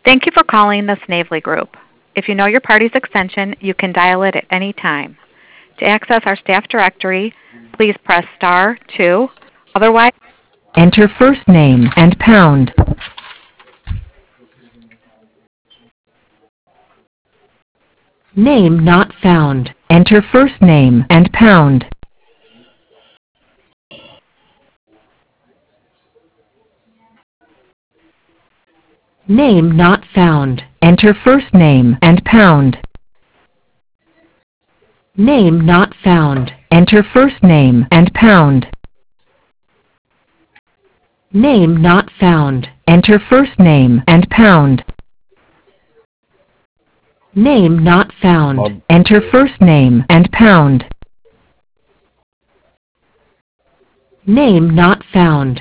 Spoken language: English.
Thank you for calling the Snavely Group. If you know your party's extension, you can dial it at any time. To access our staff directory, please press star 2. Otherwise, enter first name and pound. Name not found. Enter first name and pound. Name not found. Enter first name and pound. Name not found. Enter first name and pound. Name not found. Enter first name and pound. Name not found. Enter first name and pound. Name not found.